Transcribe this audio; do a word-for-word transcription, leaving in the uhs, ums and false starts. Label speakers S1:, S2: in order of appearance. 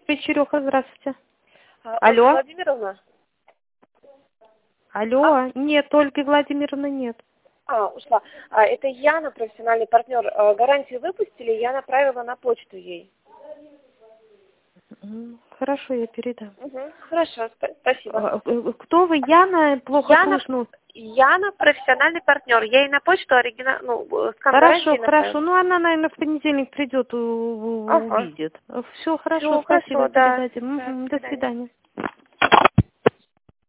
S1: Череха, здравствуйте.
S2: А,
S1: Алло.
S2: Ольга Владимировна?
S1: Алло.
S2: А?
S1: Нет, Ольги Владимировны нет.
S2: А, ушла. А, это Яна, профессиональный партнер. А, гарантию выпустили, я направила на почту ей.
S1: Хорошо, я передам.
S2: Угу. Хорошо, сп- спасибо.
S1: Кто вы, Яна? Плохо
S2: Яна,
S1: слышно.
S2: Яна, профессиональный партнер. Я ей на почту оригинал, ну, скан
S1: Хорошо,
S2: гарантии
S1: хорошо.
S2: направила.
S1: Ну, она, наверное, в понедельник придет, у- у-
S2: Ага.
S1: увидит. Все, хорошо,
S2: Все,
S1: спасибо,
S2: хорошо, да.
S1: передадим.
S2: Да,
S1: Мгм,
S2: до
S1: до
S2: свидания.
S1: свидания.